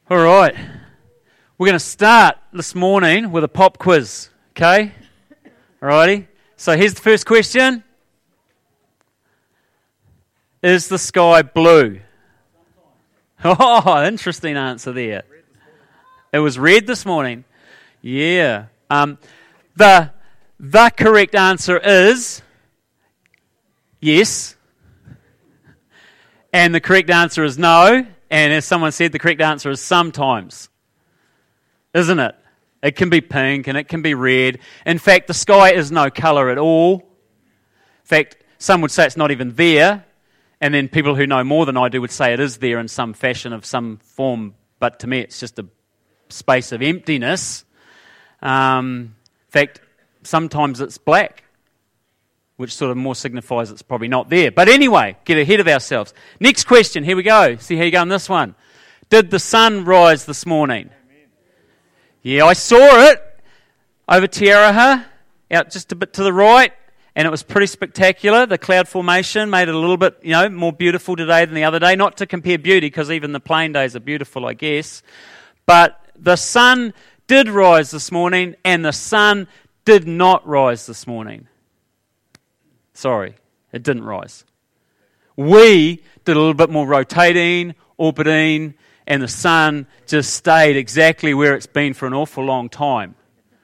All right. We're going to start this morning with a pop quiz, okay? Alrighty. So here's the first question. Is the sky blue? Oh, interesting answer there. It was red this morning. Yeah. The correct answer is yes. And the correct answer is no. And as someone said, the correct answer is sometimes. Isn't it? It can be pink and it can be red. In fact, the sky is no colour at all. In fact, some would say it's not even there. And then people who know more than I do would say it is there in some fashion of some form. But to me, it's just a space of emptiness. In fact, sometimes it's black, which sort of more signifies it's probably not there. But anyway, get ahead of ourselves. Next question, here we go. See how you go on this one. Did the sun rise this morning? Amen. Yeah, I saw it over Te Araha, out just a bit to the right, and it was pretty spectacular. The cloud formation made it a little bit, more beautiful today than the other day. Not to compare beauty, because even the plain days are beautiful, I guess. But the sun did rise this morning, and the sun did not rise this morning. Sorry, it didn't rise. We did a little bit more rotating, orbiting, and the sun just stayed exactly where it's been for an awful long time.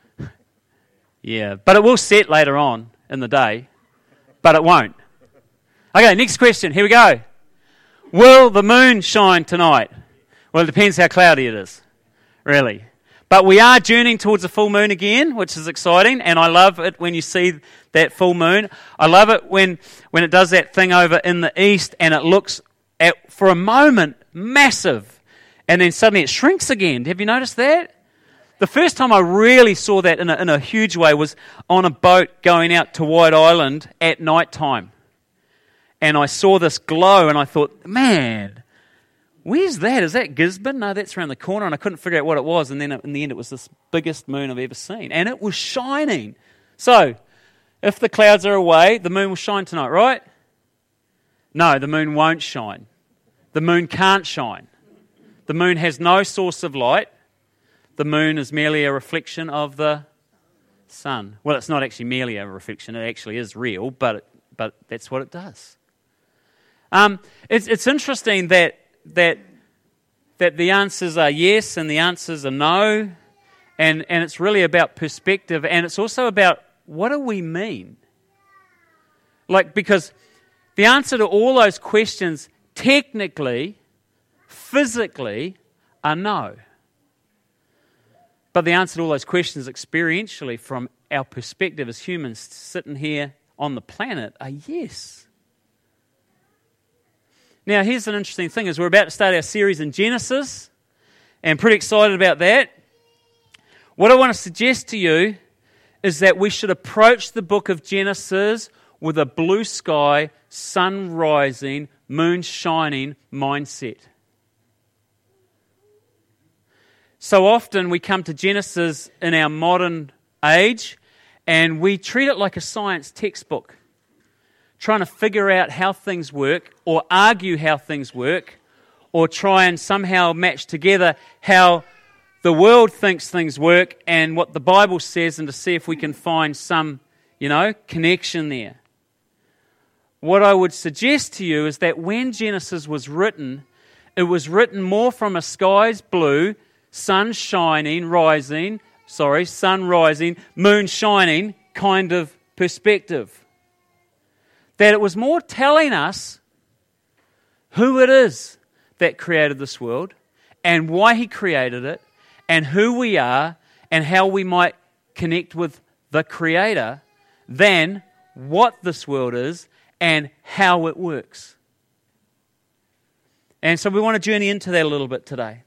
Yeah, but it will set later on in the day, but it won't. Okay, next question. Here we go. Will the moon shine tonight? Well, it depends how cloudy it is, really. But we are journeying towards a full moon again, which is exciting, and I love it when you see that full moon. I love it when it does that thing over in the east and it looks, for a moment, massive, and then suddenly it shrinks again. Have you noticed that? The first time I really saw that in a huge way was on a boat going out to White Island at night time. And I saw this glow and I thought, man, where's that? Is that Gisborne? No, that's around the corner, and I couldn't figure out what it was, and then in the end it was this biggest moon I've ever seen, and it was shining. So, if the clouds are away, the moon will shine tonight, right? No, the moon won't shine. The moon can't shine. The moon has no source of light. The moon is merely a reflection of the sun. Well, it's not actually merely a reflection, it actually is real, but that's what it does. It's interesting that the answers are yes and the answers are no, and it's really about perspective, and it's also about what do we mean? Because the answer to all those questions technically, physically, are no. But the answer to all those questions experientially from our perspective as humans sitting here on the planet are yes. Now, here's an interesting thing, is we're about to start our series in Genesis, and pretty excited about that. What I want to suggest to you is that we should approach the book of Genesis with a blue sky, sun rising, moon shining mindset. So often we come to Genesis in our modern age, and we treat it like a science textbook, trying to figure out how things work, or argue how things work, or try and somehow match together how the world thinks things work and what the Bible says, and to see if we can find some, connection there. What I would suggest to you is that when Genesis was written, it was written more from a sky's blue, sun rising, moon shining kind of perspective. That it was more telling us who it is that created this world and why He created it and who we are and how we might connect with the Creator than what this world is and how it works. And so we want to journey into that a little bit today.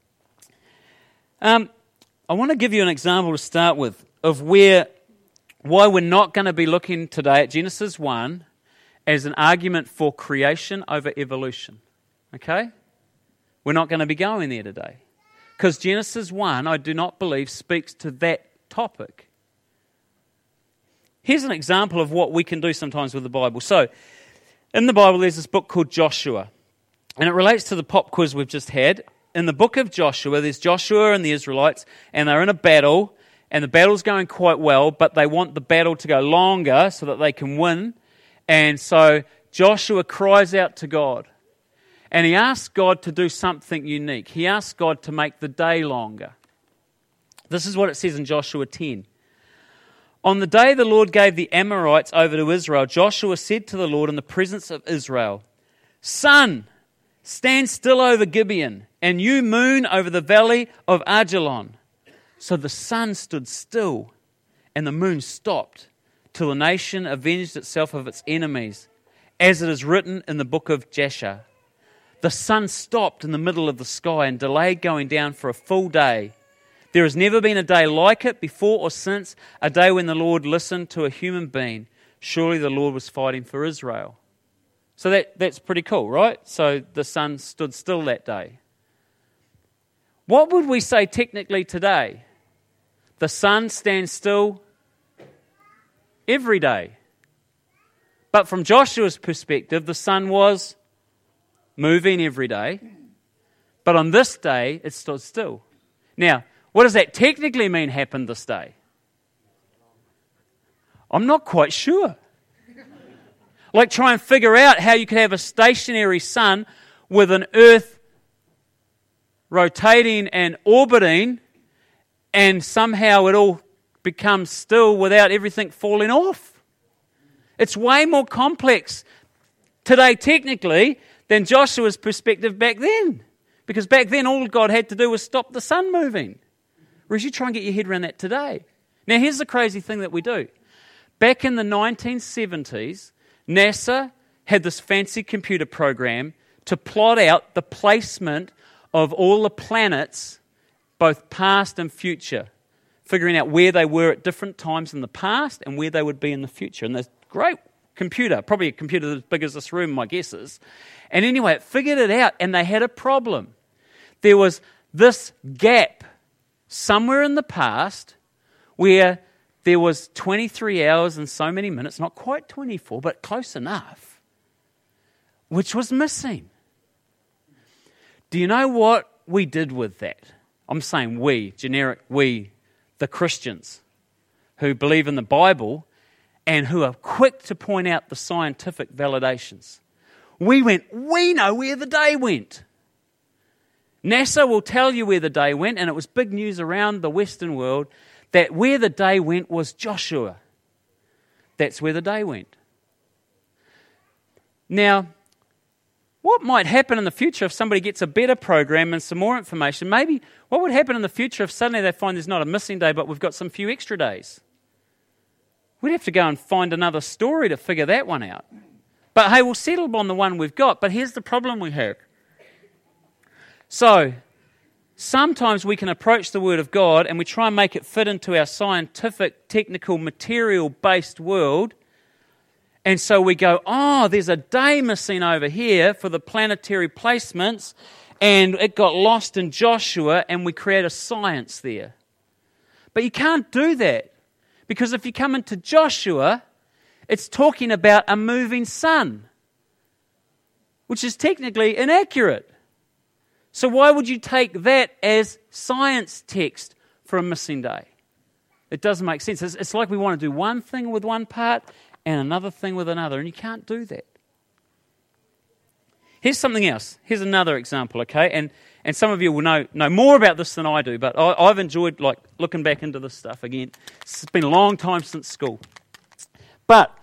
I want to give you an example to start with of why we're not going to be looking today at Genesis 1 as an argument for creation over evolution. Okay? We're not going to be going there today. Because Genesis 1, I do not believe, speaks to that topic. Here's an example of what we can do sometimes with the Bible. So, in the Bible there's this book called Joshua. And it relates to the pop quiz we've just had. in the book of Joshua, there's Joshua and the Israelites, and they're in a battle, and the battle's going quite well, but they want the battle to go longer so that they can win. And so Joshua cries out to God, and he asks God to do something unique. He asks God to make the day longer. This is what it says in Joshua 10. On the day the Lord gave the Amorites over to Israel, Joshua said to the Lord in the presence of Israel, Sun, stand still over Gibeon, and you, moon, over the valley of Ajalon. So the sun stood still, and the moon stopped, till the nation avenged itself of its enemies, as it is written in the book of Jasher. The sun stopped in the middle of the sky and delayed going down for a full day. There has never been a day like it before or since, a day when the Lord listened to a human being. Surely the Lord was fighting for Israel. So that's pretty cool, right? So the sun stood still that day. What would we say technically today? The sun stands still every day. But from Joshua's perspective, the sun was moving every day. But on this day, it stood still. Now, what does that technically mean happened this day? I'm not quite sure. Like, try and figure out how you could have a stationary sun with an earth rotating and orbiting, and somehow it all becomes still without everything falling off. It's way more complex today technically than Joshua's perspective back then. Because back then all God had to do was stop the sun moving. Whereas you try and get your head around that today. Now here's the crazy thing that we do. Back in the 1970s, NASA had this fancy computer program to plot out the placement of all the planets, both past and future, figuring out where they were at different times in the past and where they would be in the future. And there's a great computer, probably a computer as big as this room, my guess is. And anyway, it figured it out, and they had a problem. There was this gap somewhere in the past where there was 23 hours and so many minutes, not quite 24, but close enough, which was missing. Do you know what we did with that? I'm saying we, generic we, the Christians who believe in the Bible and who are quick to point out the scientific validations. We know where the day went. NASA will tell you where the day went, and it was big news around the Western world that where the day went was Joshua. That's where the day went. Now, what might happen in the future if somebody gets a better program and some more information? Maybe what would happen in the future if suddenly they find there's not a missing day, but we've got some few extra days? We'd have to go and find another story to figure that one out. But hey, we'll settle on the one we've got. But here's the problem we have. So, sometimes we can approach the Word of God and we try and make it fit into our scientific, technical, material-based world. And so we go, oh, there's a day missing over here for the planetary placements, and it got lost in Joshua, and we create a science there. But you can't do that, because if you come into Joshua, it's talking about a moving sun, which is technically inaccurate. So why would you take that as science text for a missing day? It doesn't make sense. It's like we want to do one thing with one part and another thing with another, and you can't do that. Here's something else. Here's another example, okay? And some of you will know more about this than I do, but I've enjoyed looking back into this stuff again. It's been a long time since school. But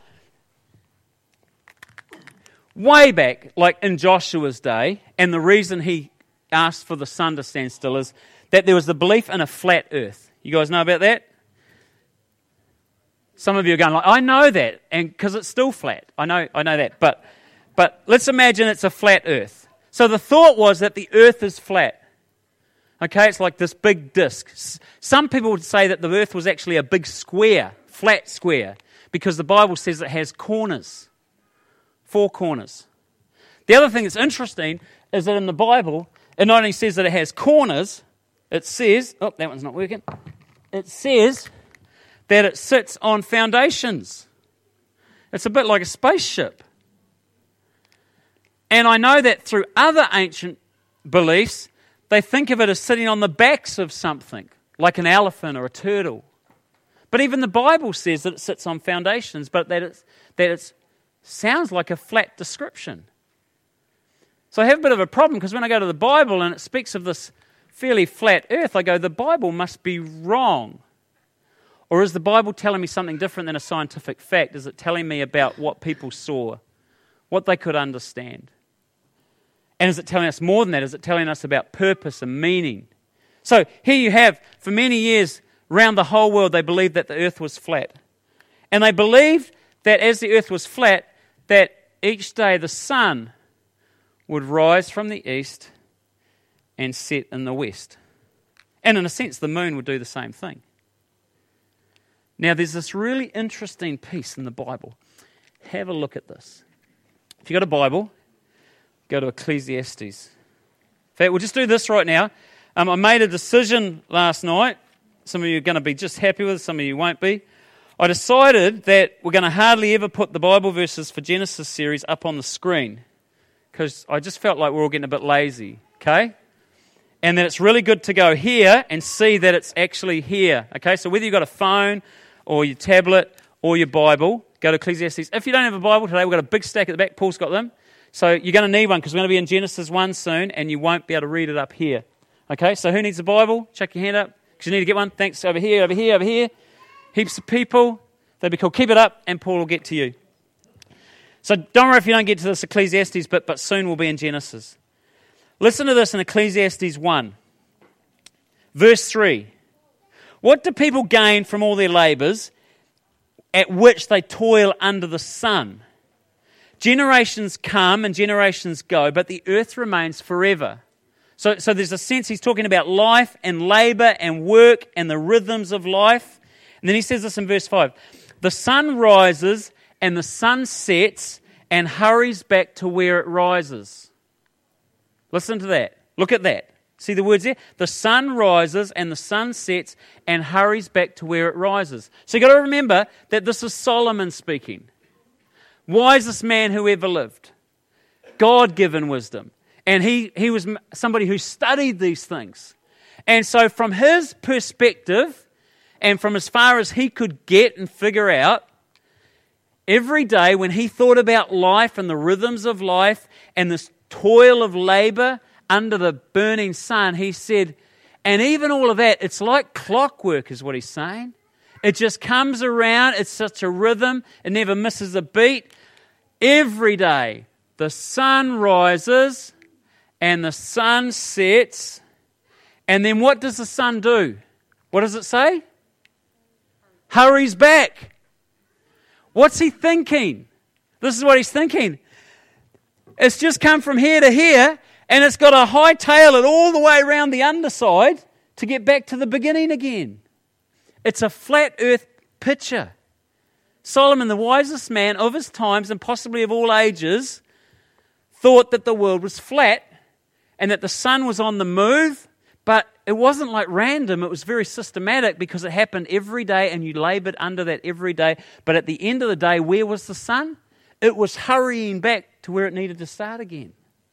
way back, like in Joshua's day, and the reason he asked for the sun to stand still is that there was the belief in a flat earth. You guys know about that? Some of you are going I know that, and because it's still flat. I know that. But let's imagine it's a flat earth. So the thought was that the earth is flat. Okay, it's like this big disc. Some people would say that the earth was actually a big square, flat square, because the Bible says it has corners, 4 corners. The other thing that's interesting is that in the Bible, it not only says that it has corners, it says, oh, that one's not working. It says that it sits on foundations. It's a bit like a spaceship. And I know that through other ancient beliefs, they think of it as sitting on the backs of something, like an elephant or a turtle. But even the Bible says that it sits on foundations, but that it sounds like a flat description. So I have a bit of a problem, because when I go to the Bible and it speaks of this fairly flat earth, I go, the Bible must be wrong. Or is the Bible telling me something different than a scientific fact? Is it telling me about what people saw, what they could understand? And is it telling us more than that? Is it telling us about purpose and meaning? So here you have, for many years, around the whole world, they believed that the earth was flat. And they believed that as the earth was flat, that each day the sun would rise from the east and set in the west. And in a sense, the moon would do the same thing. Now, there's this really interesting piece in the Bible. Have a look at this. If you've got a Bible, go to Ecclesiastes. In fact, we'll just do this right now. I made a decision last night. Some of you are going to be just happy with it, some of you won't be. I decided that we're going to hardly ever put the Bible verses for Genesis series up on the screen, because I just felt like we're all getting a bit lazy, okay? And that it's really good to go here and see that it's actually here, okay? So whether you've got a phone or your tablet or your Bible, go to Ecclesiastes. If you don't have a Bible today, we've got a big stack at the back. Paul's got them. So you're going to need one, because we're going to be in Genesis 1 soon, and you won't be able to read it up here. Okay, so who needs a Bible? Chuck your hand up, because you need to get one. Thanks. Over here, over here, over here. Heaps of people. They'd be cool. Keep it up, and Paul will get to you. So don't worry if you don't get to this Ecclesiastes, but soon we'll be in Genesis. Listen to this in Ecclesiastes 1. Verse 3. What do people gain from all their labours at which they toil under the sun? Generations come and generations go, but the earth remains forever. So there's a sense he's talking about life and labour and work and the rhythms of life. And then he says this in verse 5. The sun rises and the sun sets and hurries back to where it rises. Listen to that. Look at that. See the words there? The sun rises and the sun sets and hurries back to where it rises. So you've got to remember that this is Solomon speaking. Wisest man who ever lived. God-given wisdom. And he was somebody who studied these things. And so from his perspective, and from as far as he could get and figure out, every day when he thought about life and the rhythms of life and this toil of labour under the burning sun, he said, and even all of that, it's like clockwork is what he's saying. It just comes around, it's such a rhythm, it never misses a beat. Every day, the sun rises and the sun sets, and then what does the sun do? What does it say? Hurries back. What's he thinking? This is what he's thinking. It's just come from here to here, and it's got to hightail it all the way around the underside to get back to the beginning again. It's a flat earth picture. Solomon, the wisest man of his times and possibly of all ages, thought that the world was flat and that the sun was on the move, but it wasn't like random. It was very systematic, because it happened every day and you laboured under that every day. But at the end of the day, where was the sun? It was hurrying back to where it needed to start again.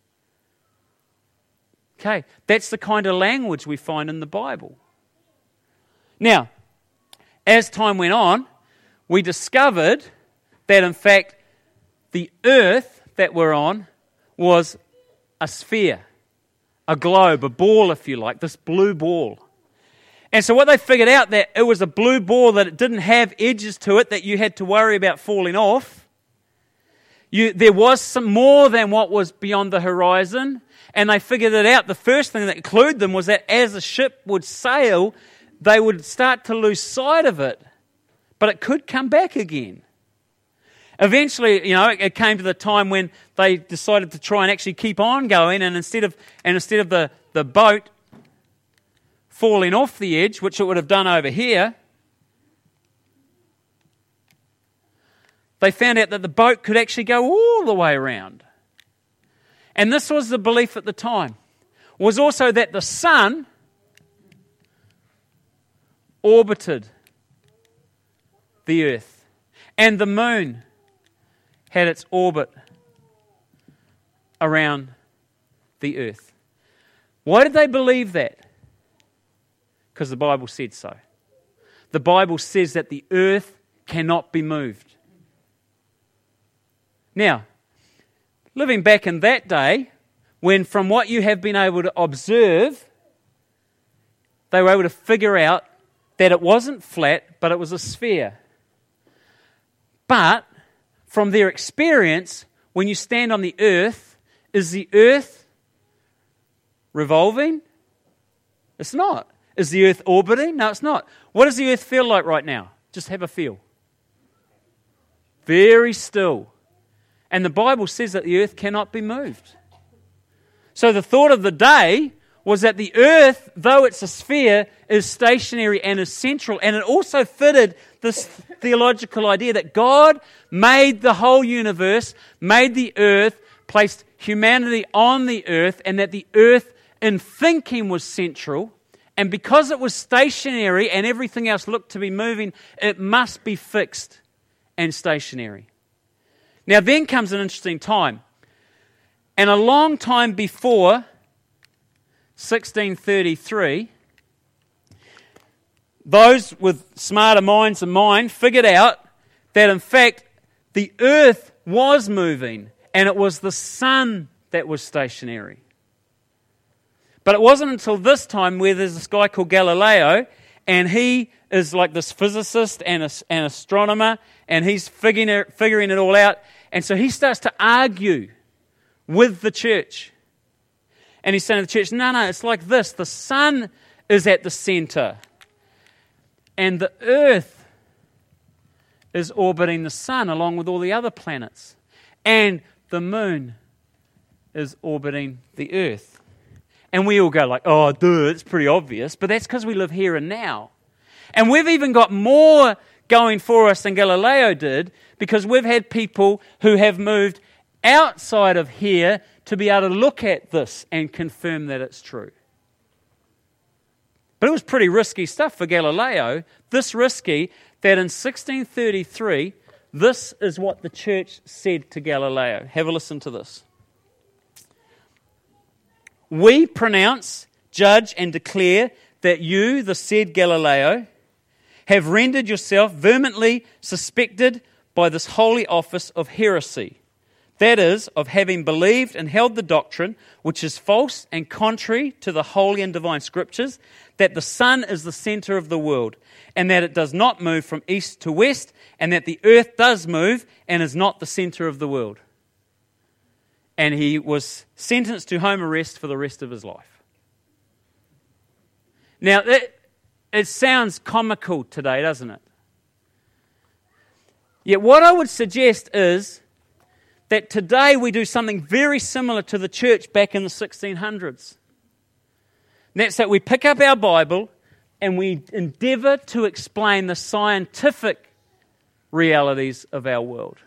Okay, that's the kind of language we find in the Bible. Now, as time went on, we discovered that in fact the earth that we're on was a sphere, a globe, a ball if you like, this blue ball. And so what they figured out, that it was a blue ball, that it didn't have edges to it that you had to worry about falling off. There was some more than what was beyond the horizon, and they figured it out. The first thing that clued them was that as a ship would sail, they would start to lose sight of it, but it could come back again. Eventually, it came to the time when they decided to try and actually keep on going, and instead of the boat falling off the edge, which it would have done over here, they found out that the boat could actually go all the way around. And this was the belief at the time, was also that the sun orbited the earth, and the moon had its orbit around the earth. Why did they believe that? Because the Bible said so. The Bible says that the earth cannot be moved. Now, living back in that day, when from what you have been able to observe, they were able to figure out that it wasn't flat, but it was a sphere. But from their experience, when you stand on the earth, is the earth revolving? It's not. Is the earth orbiting? No, it's not. What does the earth feel like right now? Just have a feel. Very still. And the Bible says that the earth cannot be moved. So the thought of the day was that the earth, though it's a sphere, is stationary and is central. And it also fitted this theological idea that God made the whole universe, made the earth, placed humanity on the earth, and that the earth in thinking was central. And because it was stationary and everything else looked to be moving, it must be fixed and stationary. Now then comes an interesting time. And a long time before 1633, those with smarter minds than mine figured out that in fact the earth was moving and it was the sun that was stationary. But it wasn't until this time where there's this guy called Galileo, and he is like this physicist and an astronomer, and he's figuring it all out. And so he starts to argue with the church. And he's saying to the church, no, it's like this. The sun is at the center. And the earth is orbiting the sun along with all the other planets. And the moon is orbiting the earth. And we all go like, oh, duh, it's pretty obvious. But that's because we live here and now. And we've even got more going for us than Galileo did, because we've had people who have moved outside of here to be able to look at this and confirm that it's true. But it was pretty risky stuff for Galileo. This risky that in 1633, this is what the church said to Galileo. Have a listen to this. We pronounce, judge, and declare that you, the said Galileo, have rendered yourself vehemently suspected by this holy office of heresy. That is, of having believed and held the doctrine, which is false and contrary to the holy and divine scriptures, that the sun is the center of the world, and that it does not move from east to west, and that the earth does move and is not the center of the world. And he was sentenced to home arrest for the rest of his life. Now, it sounds comical today, doesn't it? Yet what I would suggest is that today we do something very similar to the church back in the 1600s. And that's that we pick up our Bible and we endeavour to explain the scientific realities of our world.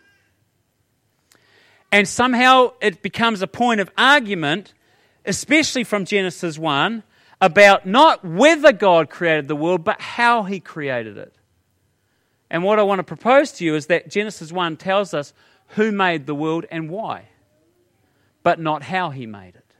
And somehow it becomes a point of argument, especially from Genesis 1, about not whether God created the world, but how He created it. And what I want to propose to you is that Genesis 1 tells us who made the world and why, but not how He made it.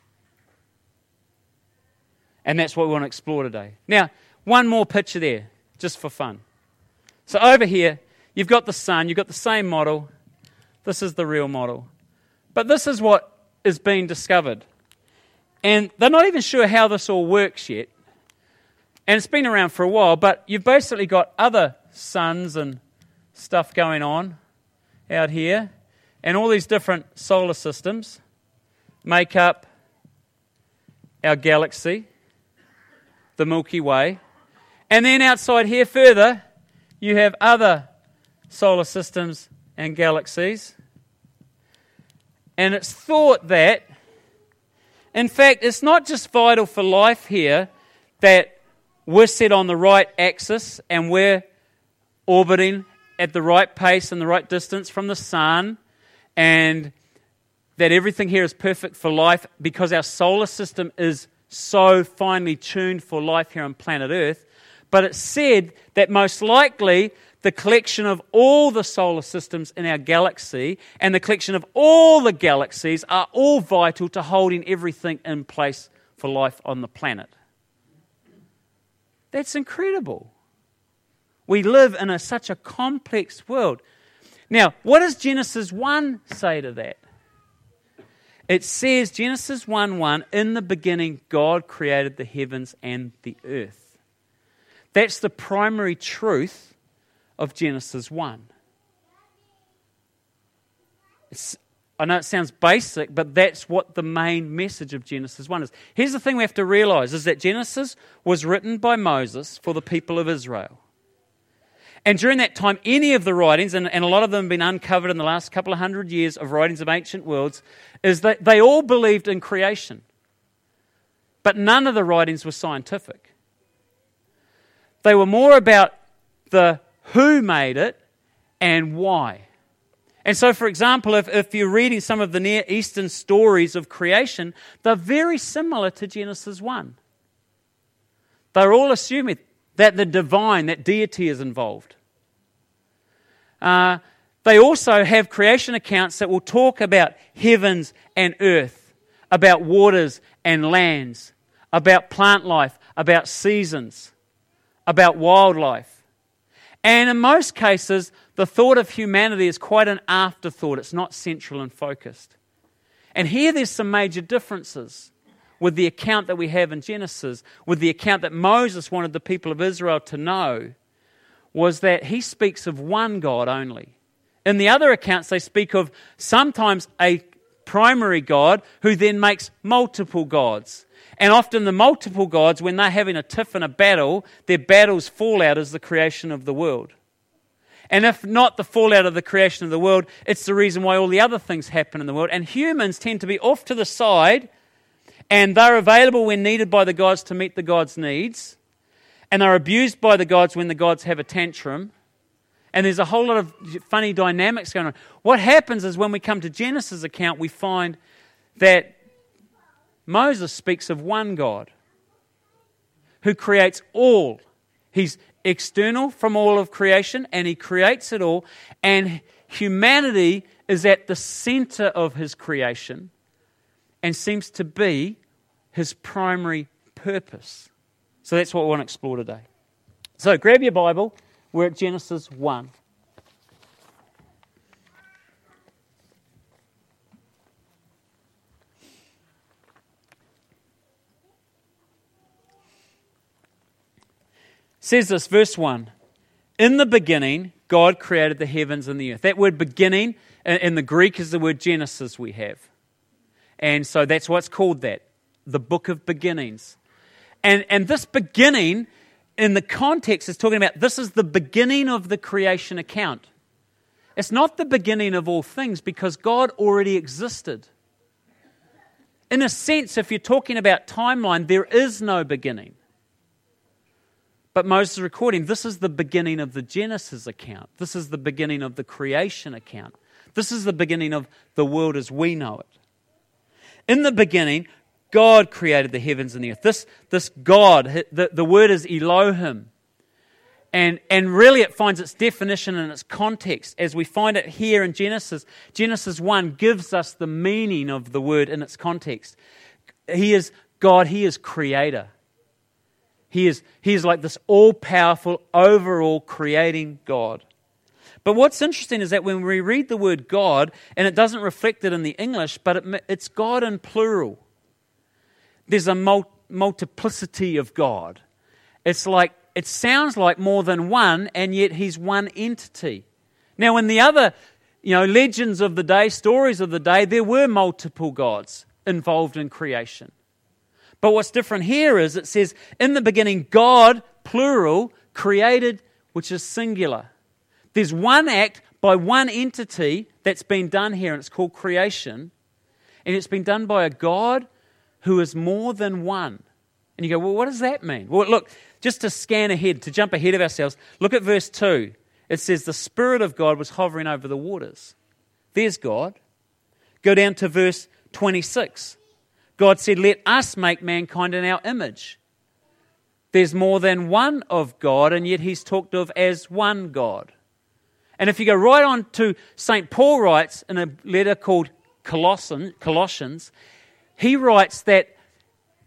And that's what we want to explore today. Now, one more picture there, just for fun. So over here, you've got the sun, you've got the same model. This is the real model. But this is what is being discovered. And they're not even sure how this all works yet. And it's been around for a while, but you've basically got other suns and stuff going on out here. And all these different solar systems make up our galaxy, the Milky Way. And then outside here further, you have other solar systems and galaxies. And it's thought that, in fact, it's not just vital for life here that we're set on the right axis and we're orbiting at the right pace and the right distance from the sun, and that everything here is perfect for life because our solar system is so finely tuned for life here on planet Earth. But it's said that most likely the collection of all the solar systems in our galaxy and the collection of all the galaxies are all vital to holding everything in place for life on the planet. That's incredible. We live in such a complex world. Now, what does Genesis 1 say to that? It says, Genesis 1:1, in the beginning God created the heavens and the earth. That's the primary truth of Genesis 1. I know it sounds basic, but that's what the main message of Genesis 1 is. Here's the thing we have to realize, is that Genesis was written by Moses for the people of Israel. And during that time, any of the writings, and a lot of them have been uncovered in the last couple of hundred years of writings of ancient worlds, is that they all believed in creation. But none of the writings were scientific. They were more about the who made it and why. And so, for example, if you're reading some of the Near Eastern stories of creation, they're very similar to Genesis 1. They're all assuming that the divine, that deity is involved. They also have creation accounts that will talk about heavens and earth, about waters and lands, about plant life, about seasons, about wildlife. And in most cases, the thought of humanity is quite an afterthought. It's not central and focused. And here there's some major differences with the account that we have in Genesis, with the account that Moses wanted the people of Israel to know, was that he speaks of one God only. In the other accounts, they speak of sometimes a primary God who then makes multiple gods. And often the multiple gods, when they're having a tiff in a battle, their battle's fallout is the creation of the world. And if not the fallout of the creation of the world, it's the reason why all the other things happen in the world. And humans tend to be off to the side, and they're available when needed by the gods to meet the gods' needs. And they're abused by the gods when the gods have a tantrum. And there's a whole lot of funny dynamics going on. What happens is when we come to Genesis' account, we find that Moses speaks of one God who creates all. He's external from all of creation, and he creates it all. And humanity is at the center of his creation and seems to be his primary purpose. So that's what we want to explore today. So grab your Bible. We're at Genesis 1. It says this, verse 1. In the beginning, God created the heavens and the earth. That word beginning in the Greek is the word Genesis we have. And so that's why it's called that, the book of beginnings. And this beginning, in the context, is talking about this is the beginning of the creation account. It's not the beginning of all things because God already existed. In a sense, if you're talking about timeline, there is no beginning. But Moses is recording, this is the beginning of the Genesis account. This is the beginning of the creation account. This is the beginning of the world as we know it. In the beginning, God created the heavens and the earth. This God, the word is Elohim. And really it finds its definition in its context. As we find it here in Genesis, Genesis 1 gives us the meaning of the word in its context. He is God, He is creator. He is like this all-powerful, overall creating God. But what's interesting is that when we read the word God, and it doesn't reflect it in the English, but it's God in plural. There's a multiplicity of God. It's like, it sounds like more than one, and yet He's one entity. Now, in the other, legends of the day, stories of the day, there were multiple gods involved in creation. But what's different here is it says, in the beginning, God, plural, created, which is singular. There's one act by one entity that's been done here, and it's called creation. And it's been done by a God who is more than one. And you go, well, what does that mean? Well, look, just to scan ahead, to jump ahead of ourselves, look at verse 2. It says, the Spirit of God was hovering over the waters. There's God. Go down to verse 26. God said, let us make mankind in our image. There's more than one of God, and yet He's talked of as one God. And if you go right on to St. Paul writes in a letter called Colossians, he writes that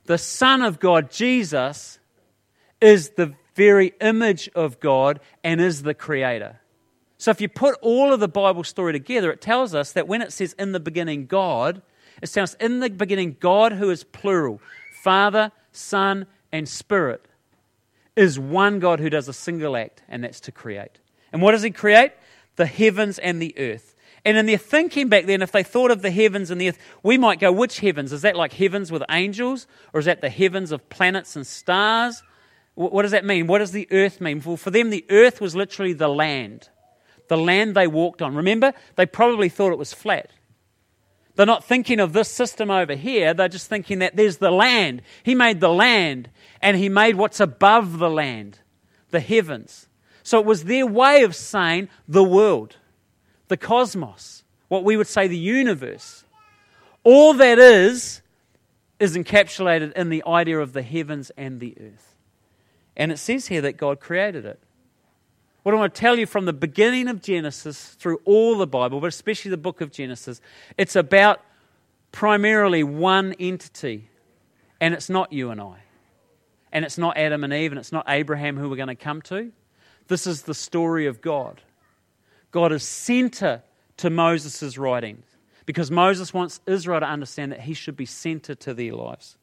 the Son of God, Jesus, is the very image of God and is the Creator. So if you put all of the Bible story together, it tells us that when it says in the beginning God, it sounds in the beginning God, who is plural, Father, Son, and Spirit, is one God who does a single act, and that's to create. And what does He create? The heavens and the earth. And in their thinking back then, if they thought of the heavens and the earth, we might go, which heavens? Is that like heavens with angels? Or is that the heavens of planets and stars? What does that mean? What does the earth mean? Well, for them, the earth was literally the land they walked on. Remember, they probably thought it was flat. They're not thinking of this system over here. They're just thinking that there's the land. He made the land, and He made what's above the land, the heavens. So it was their way of saying the world, the cosmos, what we would say the universe. All that is encapsulated in the idea of the heavens and the earth. And it says here that God created it. What I want to tell you from the beginning of Genesis through all the Bible, but especially the book of Genesis, it's about primarily one entity. And it's not you and I. And it's not Adam and Eve, and it's not Abraham who we're going to come to. This is the story of God. God is center to Moses' writings because Moses wants Israel to understand that he should be center to their lives.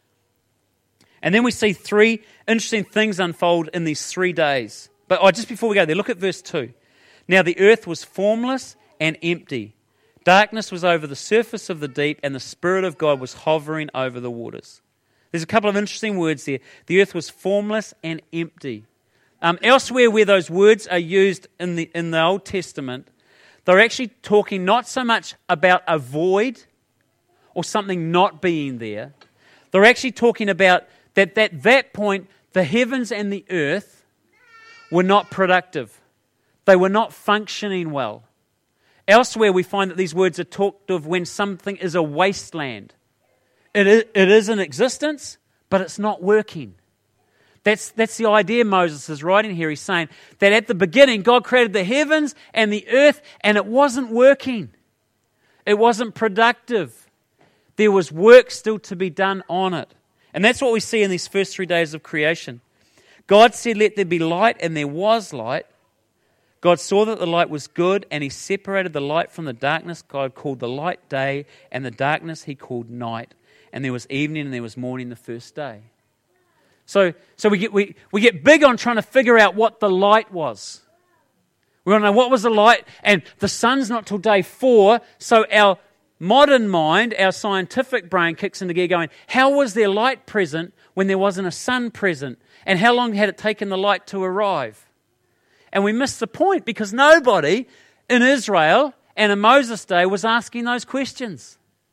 And then we see three interesting things unfold in these 3 days. But just before we go there, look at verse 2. Now the earth was formless and empty. Darkness was over the surface of the deep, and the Spirit of God was hovering over the waters. There's a couple of interesting words there. The earth was formless and empty. Elsewhere where those words are used in the Old Testament, they're actually talking not so much about a void or something not being there. They're actually talking about that at that point, the heavens and the earth were not productive. They were not functioning well. Elsewhere, we find that these words are talked of when something is a wasteland. It is in existence, but it's not working. That's the idea Moses is writing here. He's saying that at the beginning, God created the heavens and the earth, and it wasn't working. It wasn't productive. There was work still to be done on it. And that's what we see in these first 3 days of creation. God said, let there be light, and there was light. God saw that the light was good, and He separated the light from the darkness. God called the light day, and the darkness He called night. And there was evening, and there was morning the first day. So we get big on trying to figure out what the light was. We want to know what was the light, and the sun's not till day 4, so our modern mind, our scientific brain kicks into gear going, how was there light present when there wasn't a sun present? And how long had it taken the light to arrive? And we miss the point because nobody in Israel and in Moses' day was asking those questions.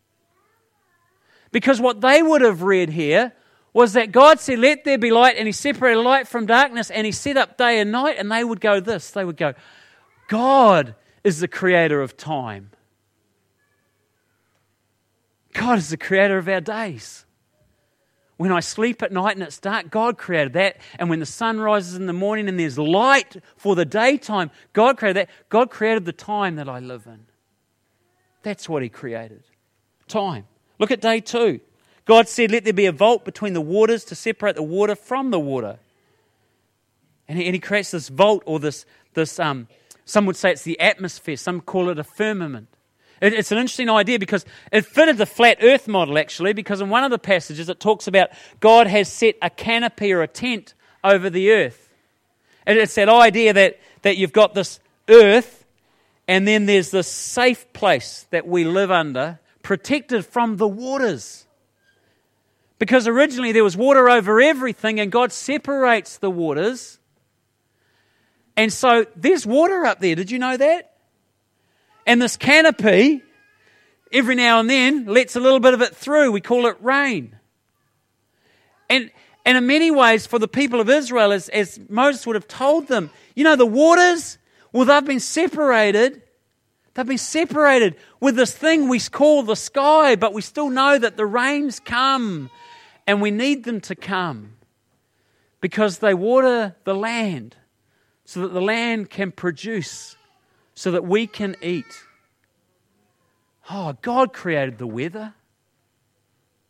Because what they would have read here was that God said, let there be light, and He separated light from darkness, and He set up day and night, and they would go this. They would go, God is the creator of time. God is the creator of our days. When I sleep at night and it's dark, God created that. And when the sun rises in the morning and there's light for the daytime, God created that. God created the time that I live in. That's what He created. Time. Look at day 2. God said, let there be a vault between the waters to separate the water from the water. And He creates this vault, or this some would say it's the atmosphere. Some call it a firmament. It's an interesting idea because it fitted the flat earth model actually, because in one of the passages it talks about God has set a canopy or a tent over the earth. And it's that idea that you've got this earth and then there's this safe place that we live under, protected from the waters. Because originally there was water over everything and God separates the waters. And so there's water up there. Did you know that? And this canopy, every now and then, lets a little bit of it through. We call it rain. And in many ways, for the people of Israel, as Moses would have told them, the waters, well, they've been separated. They've been separated with this thing we call the sky, but we still know that the rains come, and we need them to come because they water the land so that the land can produce, so that we can eat. Oh, God created the weather.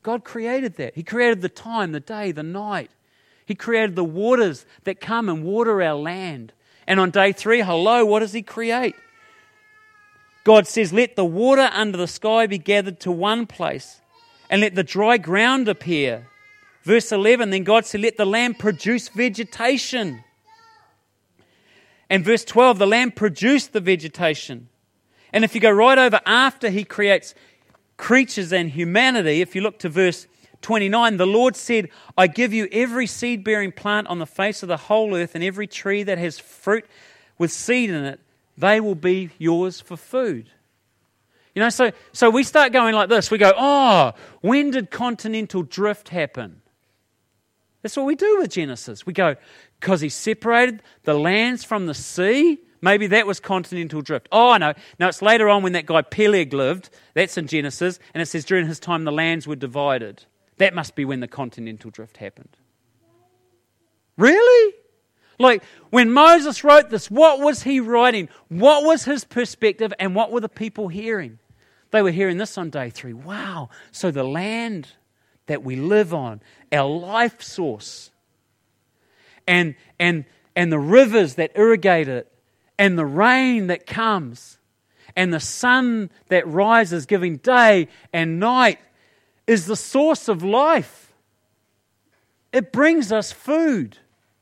God created that. He created the time, the day, the night. He created the waters that come and water our land. And on day 3, what does He create? God says, let the water under the sky be gathered to one place, and let the dry ground appear. Verse 11, then God said, let the land produce vegetation. And verse 12, the land produced the vegetation. And if you go right over after He creates creatures and humanity, if you look to verse 29, the Lord said, I give you every seed-bearing plant on the face of the whole earth, and every tree that has fruit with seed in it, they will be yours for food. You know, so we start going like this. We go, when did continental drift happen? That's what we do with Genesis. We go, because He separated the lands from the sea. Maybe that was continental drift. No, it's later on when that guy Peleg lived. That's in Genesis. And it says during his time the lands were divided. That must be when the continental drift happened. Really? Like, when Moses wrote this, what was he writing? What was his perspective, and what were the people hearing? They were hearing this on day 3. Wow, so the land that we live on, our life source, and the rivers that irrigate it, and the rain that comes, and the sun that rises, giving day and night, is the source of life. It brings us food.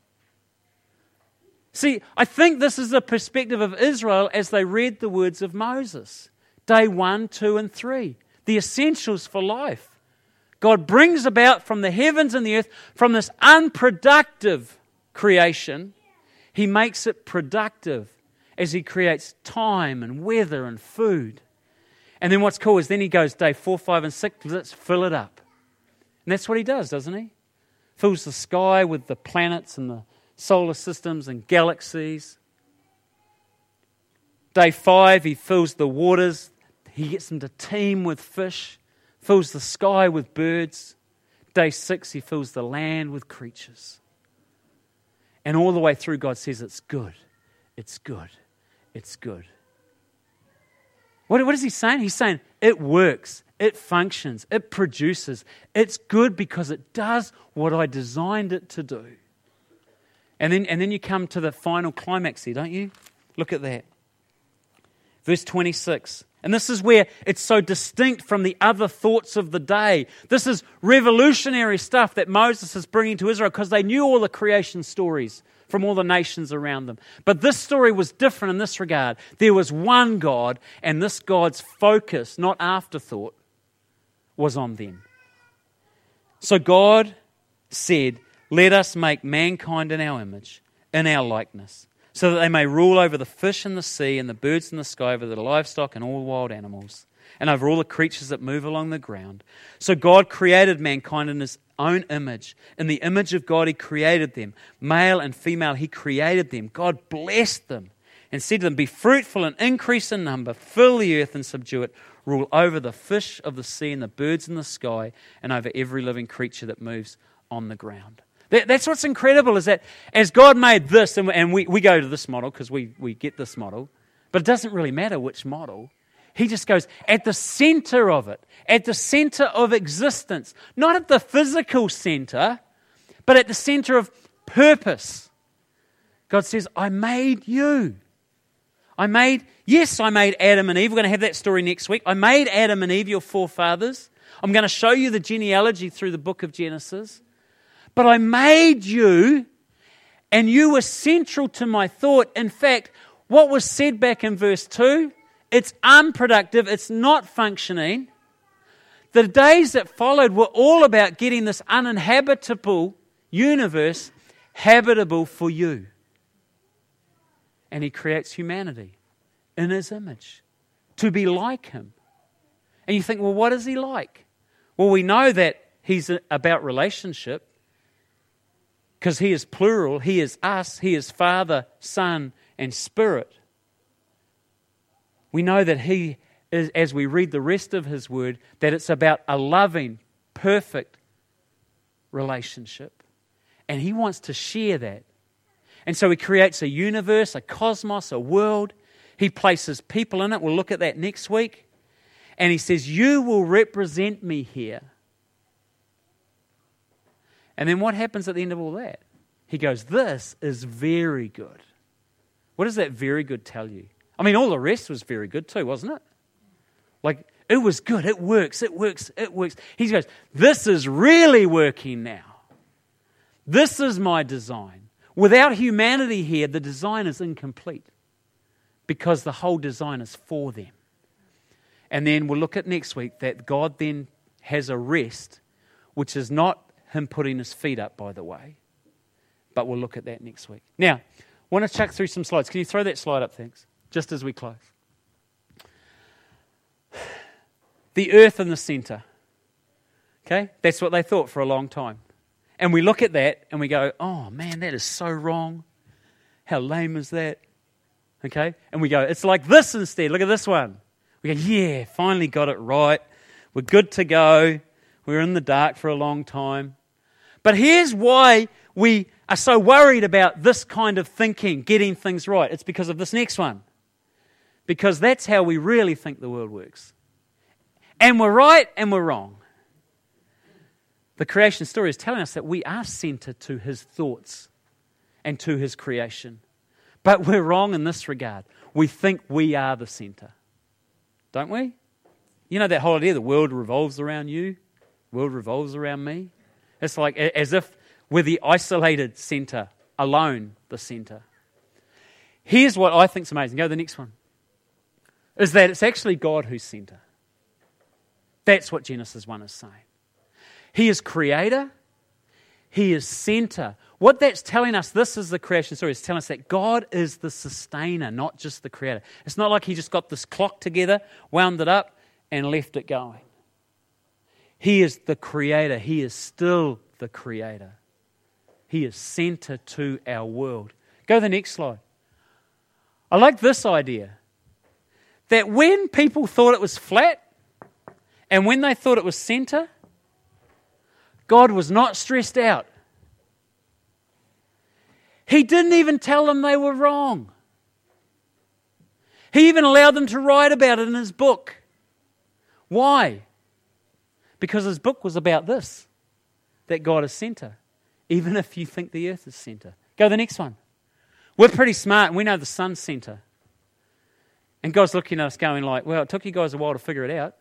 See, I think this is the perspective of Israel as they read the words of Moses. Day 1, 2, and 3. The essentials for life. God brings about from the heavens and the earth, from this unproductive creation, He makes it productive as He creates time and weather and food. And then what's cool is then He goes day 4, 5, and 6, let's fill it up. And that's what He does, doesn't He? Fills the sky with the planets and the solar systems and galaxies. Day 5, He fills the waters. He gets them to teem with fish. Fills the sky with birds. Day 6, He fills the land with creatures. And all the way through, God says it's good. It's good. It's good. What is He saying? He's saying it works. It functions. It produces. It's good because it does what I designed it to do. And then you come to the final climax here, don't you? Look at that. Verse 26. And this is where it's so distinct from the other thoughts of the day. This is revolutionary stuff that Moses is bringing to Israel because they knew all the creation stories from all the nations around them. But this story was different in this regard. There was one God, and this God's focus, not afterthought, was on them. So God said, let us make mankind in our image, in our likeness, so that they may rule over the fish in the sea and the birds in the sky, over the livestock and all wild animals, and over all the creatures that move along the ground. So God created mankind in His own image. In the image of God He created them. Male and female He created them. God blessed them and said to them, be fruitful and increase in number, fill the earth and subdue it, rule over the fish of the sea and the birds in the sky, and over every living creature that moves on the ground. That's what's incredible, is that as God made this, and we go to this model because we get this model, but it doesn't really matter which model. He just goes at the center of it, at the center of existence, not at the physical center, but at the center of purpose. God says, I made you. I made Adam and Eve. We're going to have that story next week. I made Adam and Eve, your forefathers. I'm going to show you the genealogy through the book of Genesis. But I made you, and you were central to my thought. In fact, what was said back in verse 2, it's unproductive, it's not functioning. The days that followed were all about getting this uninhabitable universe habitable for you. And He creates humanity in His image to be like Him. And you think, well, what is He like? Well, we know that He's about relationship, because He is plural, He is us, He is Father, Son, and Spirit. We know that He is, as we read the rest of His Word, that it's about a loving, perfect relationship. And He wants to share that. And so He creates a universe, a cosmos, a world. He places people in it. We'll look at that next week. And He says, you will represent me here. And then what happens at the end of all that? He goes, this is very good. What does that very good tell you? I mean, all the rest was very good too, wasn't it? Like, it was good. It works. It works. It works. He goes, this is really working now. This is my design. Without humanity here, the design is incomplete because the whole design is for them. And then we'll look at next week that God then has a rest, which is not him putting his feet up, by the way. But we'll look at that next week. Now, I want to chuck through some slides. Can you throw that slide up, thanks? Just as we close. The earth in the center. Okay? That's what they thought for a long time. And we look at that and we go, oh man, that is so wrong. How lame is that? Okay? And we go, it's like this instead. Look at this one. We go, yeah, finally got it right. We're good to go. We were in the dark for a long time. But here's why we are so worried about this kind of thinking, getting things right. It's because of this next one. Because that's how we really think the world works. And we're right and we're wrong. The creation story is telling us that we are centered to his thoughts and to his creation. But we're wrong in this regard. We think we are the center. Don't we? You know that whole idea, the world revolves around you, the world revolves around me. It's like as if we're the isolated center, alone the center. Here's what I think is amazing. Go to the next one. Is that it's actually God who's center. That's what Genesis 1 is saying. He is creator. He is center. What that's telling us, this is the creation story, it's telling us that God is the sustainer, not just the creator. It's not like he just got this clock together, wound it up, and left it going. He is the creator. He is still the creator. He is center to our world. Go to the next slide. I like this idea. That when people thought it was flat, and when they thought it was center, God was not stressed out. He didn't even tell them they were wrong. He even allowed them to write about it in his book. Why? Because his book was about this, that God is center, even if you think the earth is center. Go to the next one. We're pretty smart and we know the sun's center. And God's looking at us going like, well, it took you guys a while to figure it out.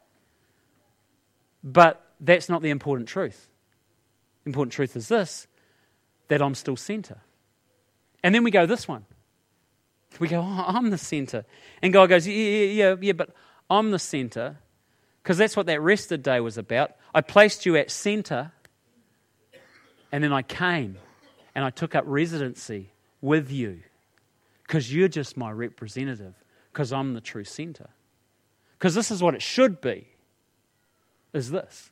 But that's not the important truth. The important truth is this, that I'm still center. And then we go this one. We go, oh, I'm the center. And God goes, yeah, but I'm the center, because that's what that rested day was about. I placed you at center, and then I came, and I took up residency with you, because you're just my representative, because I'm the true center. Because this is what it should be, is this.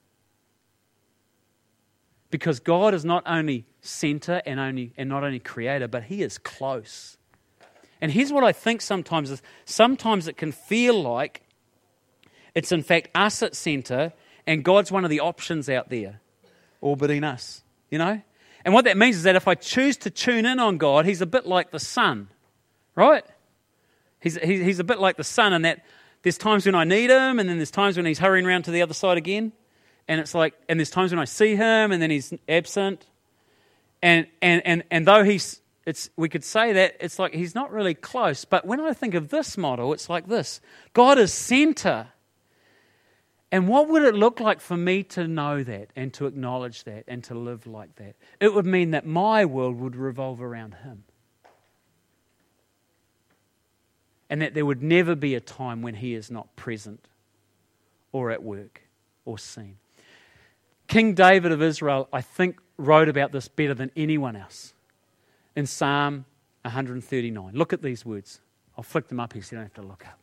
Because God is not only center and not only creator, but he is close. And here's what I think sometimes is, sometimes it can feel like it's in fact us at center and God's one of the options out there orbiting us, you know? And what that means is that if I choose to tune in on God, he's a bit like the sun, right? He's a bit like the sun in that there's times when I need him and then there's times when he's hurrying around to the other side again. And it's like, and there's times when I see him and then he's absent. And though we could say that it's like he's not really close. But when I think of this model, it's like this. God is center. And what would it look like for me to know that and to acknowledge that and to live like that? It would mean that my world would revolve around him. And that there would never be a time when he is not present or at work or seen. King David of Israel, I think, wrote about this better than anyone else in Psalm 139. Look at these words. I'll flick them up here so you don't have to look up.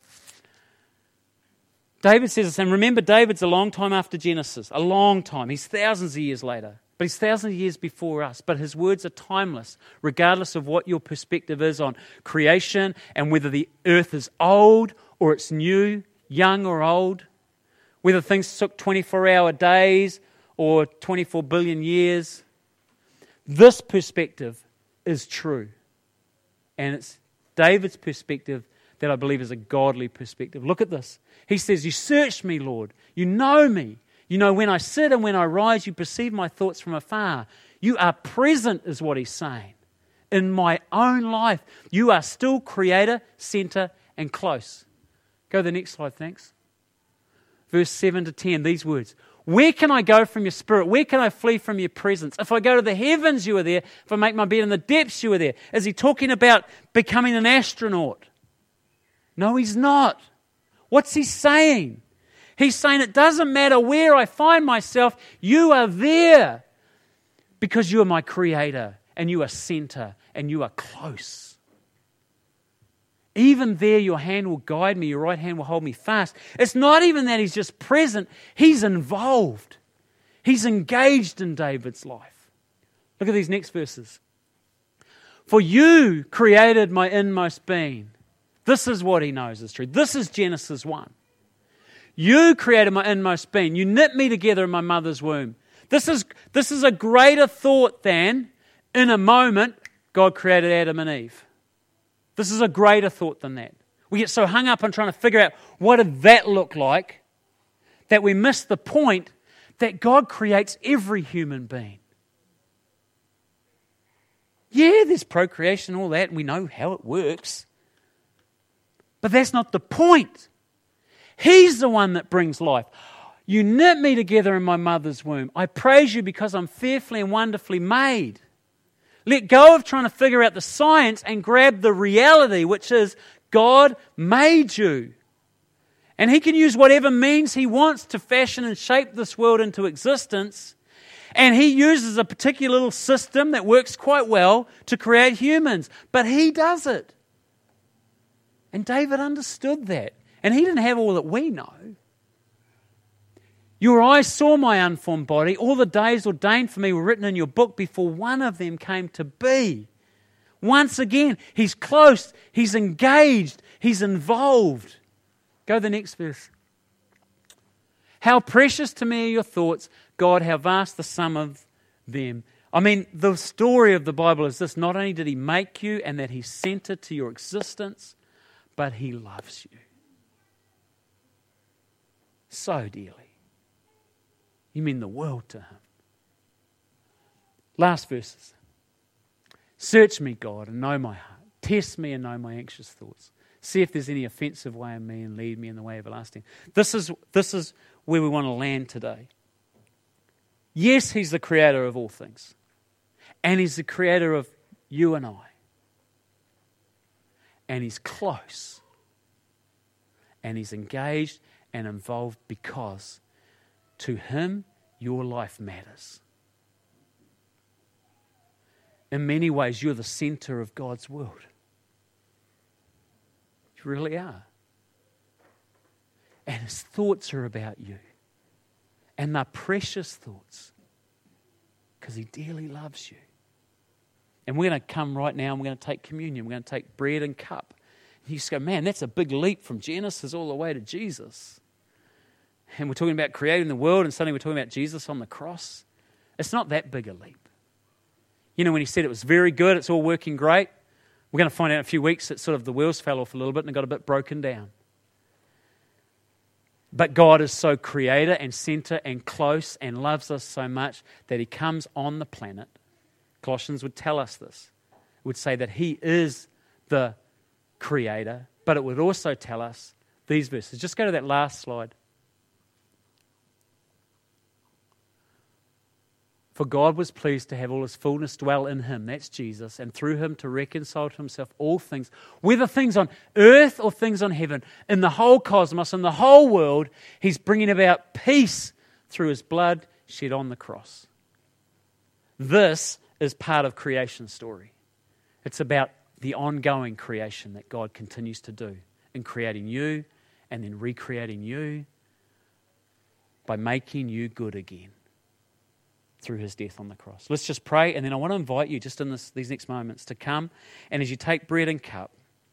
David says this, and remember, David's a long time after Genesis, a long time. He's thousands of years later, but he's thousands of years before us. But his words are timeless, regardless of what your perspective is on creation and whether the earth is old or it's new, young or old, whether things took 24-hour days or 24 billion years. This perspective is true. And it's David's perspective that I believe is a godly perspective. Look at this. He says, you search me, Lord. You know me. You know when I sit and when I rise, you perceive my thoughts from afar. You are present, is what he's saying. In my own life, you are still creator, center, and close. Go to the next slide, thanks. Verse 7 to 10, these words. Where can I go from your spirit? Where can I flee from your presence? If I go to the heavens, you are there. If I make my bed in the depths, you are there. Is he talking about becoming an astronaut? No, he's not. What's he saying? He's saying it doesn't matter where I find myself, you are there because you are my creator and you are center and you are close. Even there your hand will guide me, your right hand will hold me fast. It's not even that he's just present, he's involved. He's engaged in David's life. Look at these next verses. For you created my inmost being. This is what he knows is true. This is Genesis 1. You created my inmost being. You knit me together in my mother's womb. This is a greater thought than, in a moment, God created Adam and Eve. This is a greater thought than that. We get so hung up on trying to figure out what did that look like that we miss the point that God creates every human being. Yeah, there's procreation and all that, and we know how it works. But that's not the point. He's the one that brings life. You knit me together in my mother's womb. I praise you because I'm fearfully and wonderfully made. Let go of trying to figure out the science and grab the reality, which is God made you. And he can use whatever means he wants to fashion and shape this world into existence. And he uses a particular little system that works quite well to create humans. But he does it. And David understood that. And he didn't have all that we know. Your eyes saw my unformed body. All the days ordained for me were written in your book before one of them came to be. Once again, he's close, he's engaged, he's involved. Go to the next verse. How precious to me are your thoughts, God, how vast the sum of them. I mean, the story of the Bible is this. Not only did he make you and that he's centered to your existence, but he loves you so dearly. You mean the world to him. Last verses. Search me, God, and know my heart. Test me and know my anxious thoughts. See if there's any offensive way in me and lead me in the way everlasting. This is where we want to land today. Yes, he's the creator of all things. And he's the creator of you and I. And he's close. And he's engaged and involved because to him, your life matters. In many ways, you're the center of God's world. You really are. And his thoughts are about you. And they're precious thoughts because he dearly loves you. And we're going to come right now and we're going to take communion. We're going to take bread and cup. And you just go, man, that's a big leap from Genesis all the way to Jesus. And we're talking about creating the world and suddenly we're talking about Jesus on the cross. It's not that big a leap. You know, when he said it was very good, it's all working great, we're going to find out in a few weeks that sort of the wheels fell off a little bit and it got a bit broken down. But God is so creator and center and close and loves us so much that he comes on the planet. Colossians would tell us this. It would say that he is the creator, but it would also tell us these verses. Just go to that last slide. For God was pleased to have all his fullness dwell in him, that's Jesus, and through him to reconcile to himself all things, whether things on earth or things on heaven, in the whole cosmos, in the whole world, he's bringing about peace through his blood shed on the cross. This is part of creation story. It's about the ongoing creation that God continues to do in creating you and then recreating you by making you good again through his death on the cross. Let's just pray, and then I want to invite you just in these next moments to come, and as you take bread and cup,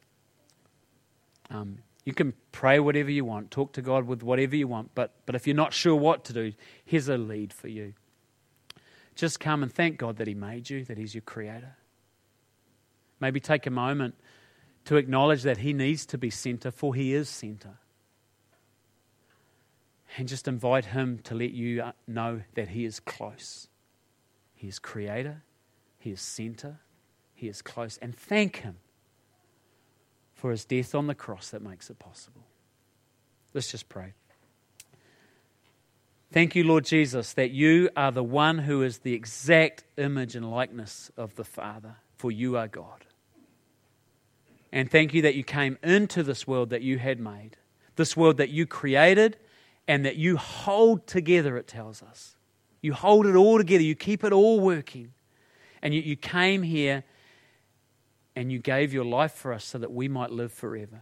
you can pray whatever you want, talk to God with whatever you want, but if you're not sure what to do, here's a lead for you. Just come and thank God that he made you, that he's your creator. Maybe take a moment to acknowledge that he needs to be center, for he is center. And just invite him to let you know that he is close. He is creator. He is center. He is close. And thank him for his death on the cross that makes it possible. Let's just pray. Thank you, Lord Jesus, that you are the one who is the exact image and likeness of the Father, for you are God. And thank you that you came into this world that you had made, this world that you created and that you hold together, it tells us. You hold it all together. You keep it all working. And you came here and you gave your life for us so that we might live forever.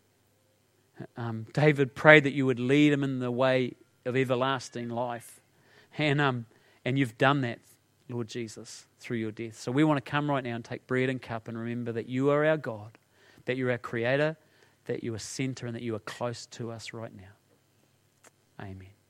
David prayed that you would lead him in the way of everlasting life. And you've done that, Lord Jesus, through your death. So we want to come right now and take bread and cup and remember that you are our God, that you're our creator, that you are center, and that you are close to us right now. Amen.